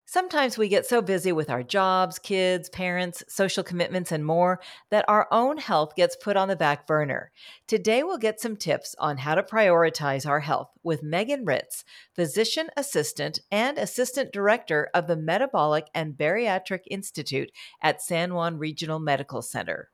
Sometimes we get so busy with our jobs, kids, parents, social commitments, and more that our own health gets put on the back burner. Today, we'll get some tips on how to prioritize our health with Megan Ritz, physician assistant and assistant director of the Metabolic and Bariatric Institute at San Juan Regional Medical Center.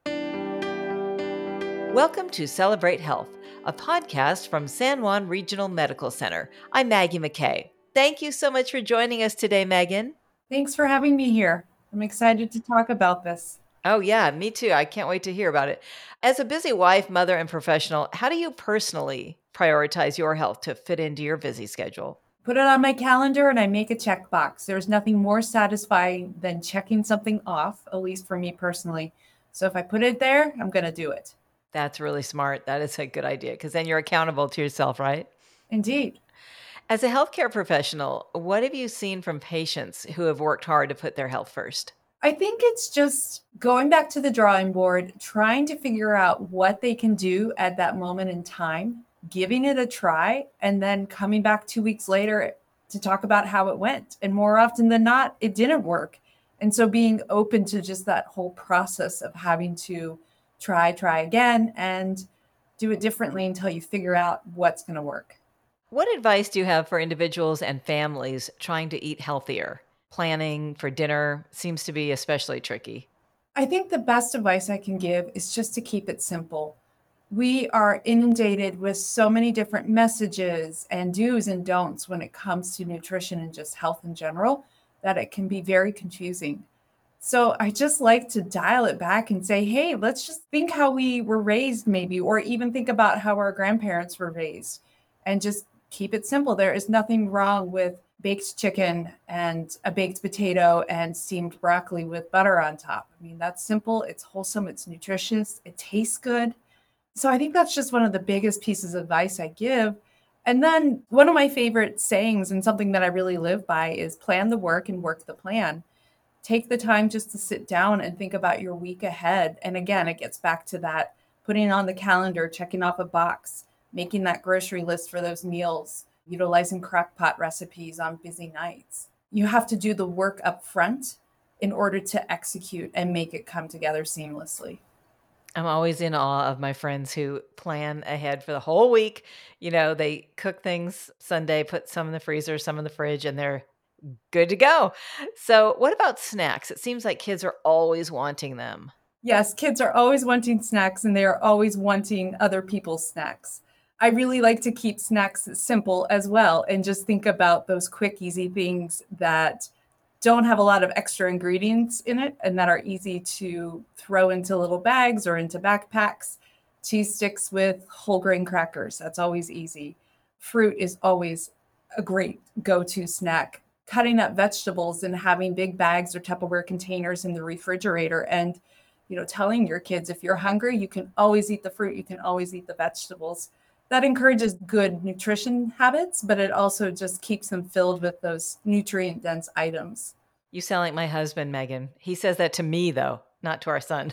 Welcome to Celebrate Health, a podcast from San Juan Regional Medical Center. I'm Maggie McKay. Thank you so much for joining us today, Megan. Thanks for having me here. I'm excited to talk about this. Oh, yeah, me too. I can't wait to hear about it. As a busy wife, mother, and professional, how do you personally prioritize your health to fit into your busy schedule? Put it on my calendar and I make a checkbox. There's nothing more satisfying than checking something off, at least for me personally. So if I put it there, I'm going to do it. That's really smart. That is a good idea because then you're accountable to yourself, right? Indeed. As a healthcare professional, what have you seen from patients who have worked hard to put their health first? I think it's just going back to the drawing board, trying to figure out what they can do at that moment in time, giving it a try, and then coming back 2 weeks later to talk about how it went. And more often than not, it didn't work. And so being open to just that whole process of having to try again, and do it differently until you figure out what's going to work. What advice do you have for individuals and families trying to eat healthier? Planning for dinner seems to be especially tricky. I think the best advice I can give is just to keep it simple. We are inundated with so many different messages and do's and don'ts when it comes to nutrition and just health in general that it can be very confusing. So I just like to dial it back and say, hey, let's just think how we were raised, maybe, or even think about how our grandparents were raised and just keep it simple. There is nothing wrong with baked chicken and a baked potato and steamed broccoli with butter on top. I mean, that's simple, it's wholesome, it's nutritious, it tastes good. So I think that's just one of the biggest pieces of advice I give. And then one of my favorite sayings and something that I really live by is plan the work and work the plan. Take the time just to sit down and think about your week ahead. And again, it gets back to that putting on the calendar, checking off a box, making that grocery list for those meals, utilizing crock pot recipes on busy nights. You have to do the work up front in order to execute and make it come together seamlessly. I'm always in awe of my friends who plan ahead for the whole week. They cook things Sunday, put some in the freezer, some in the fridge, and they're good to go. So, what about snacks? It seems like kids are always wanting them. Yes, kids are always wanting snacks and they are always wanting other people's snacks. I really like to keep snacks simple as well and just think about those quick, easy things that don't have a lot of extra ingredients in it and that are easy to throw into little bags or into backpacks. Cheese sticks with whole grain crackers, that's always easy. Fruit is always a great go to snack. Cutting up vegetables and having big bags or Tupperware containers in the refrigerator and telling your kids if you're hungry, you can always eat the fruit, you can always eat the vegetables. That encourages good nutrition habits, but it also just keeps them filled with those nutrient dense items. You sound like my husband, Megan. He says that to me, though, not to our son.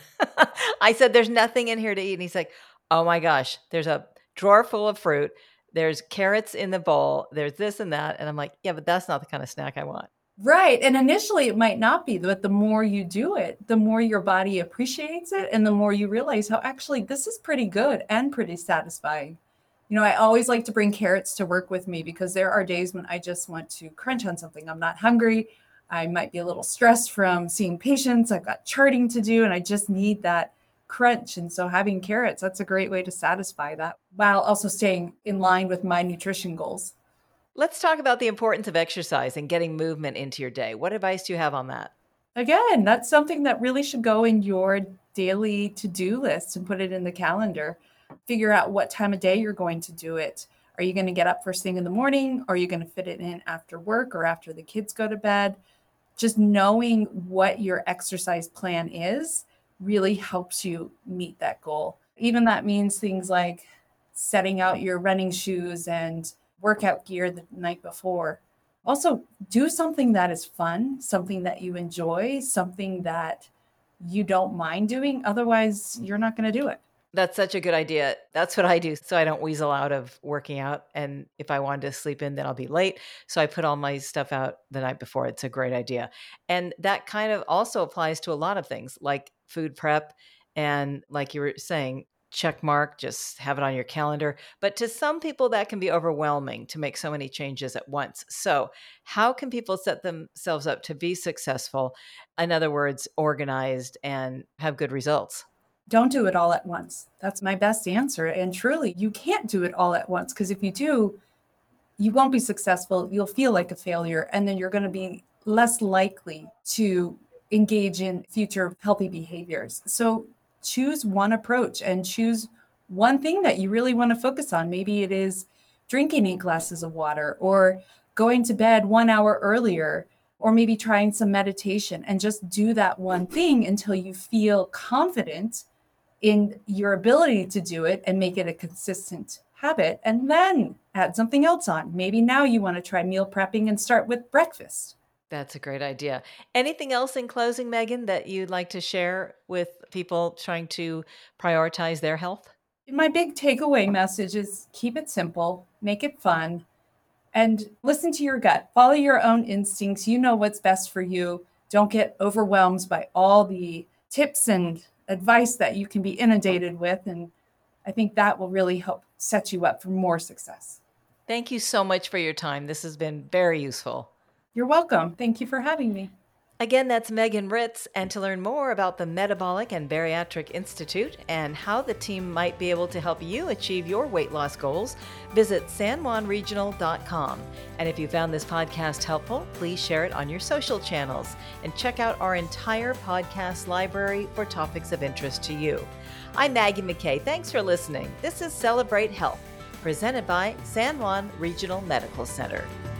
I said, there's nothing in here to eat. And he's like, oh my gosh, there's a drawer full of fruit. There's carrots in the bowl. There's this and that. And I'm like, yeah, but that's not the kind of snack I want. Right. And initially it might not be, but the more you do it, the more your body appreciates it. And the more you realize how actually this is pretty good and pretty satisfying. I always like to bring carrots to work with me because there are days when I just want to crunch on something. I'm not hungry. I might be a little stressed from seeing patients. I've got charting to do, and I just need that crunch. And so having carrots, that's a great way to satisfy that while also staying in line with my nutrition goals. Let's talk about the importance of exercise and getting movement into your day. What advice do you have on that? Again, that's something that really should go in your daily to-do list and put it in the calendar. Figure out what time of day you're going to do it. Are you going to get up first thing in the morning? Are you going to fit it in after work or after the kids go to bed? Just knowing what your exercise plan is really helps you meet that goal. Even that means things like setting out your running shoes and workout gear the night before. Also, do something that is fun, something that you enjoy, something that you don't mind doing. Otherwise, you're not going to do it. That's such a good idea. That's what I do so I don't weasel out of working out. And if I wanted to sleep in, then I'll be late. So I put all my stuff out the night before. It's a great idea. And that kind of also applies to a lot of things like food prep. And like you were saying, check mark, just have it on your calendar. But to some people, that can be overwhelming to make so many changes at once. So, how can people set themselves up to be successful? In other words, organized and have good results? Don't do it all at once. That's my best answer. And truly, you can't do it all at once because if you do, you won't be successful. You'll feel like a failure. And then you're going to be less likely to engage in future healthy behaviors. So choose one approach and choose one thing that you really want to focus on. Maybe it is drinking 8 glasses of water or going to bed 1 hour earlier, or maybe trying some meditation, and just do that one thing until you feel confident in your ability to do it and make it a consistent habit, and then add something else on. Maybe now you want to try meal prepping and start with breakfast. That's a great idea. Anything else in closing, Megan, that you'd like to share with people trying to prioritize their health? My big takeaway message is keep it simple, make it fun, and listen to your gut. Follow your own instincts. You know what's best for you. Don't get overwhelmed by all the tips and advice that you can be inundated with. And I think that will really help set you up for more success. Thank you so much for your time. This has been very useful. You're welcome. Thank you for having me. Again, that's Megan Ritz. And to learn more about the Metabolic and Bariatric Institute and how the team might be able to help you achieve your weight loss goals, visit sanjuanregional.com. And if you found this podcast helpful, please share it on your social channels and check out our entire podcast library for topics of interest to you. I'm Maggie McKay. Thanks for listening. This is Celebrate Health, presented by San Juan Regional Medical Center.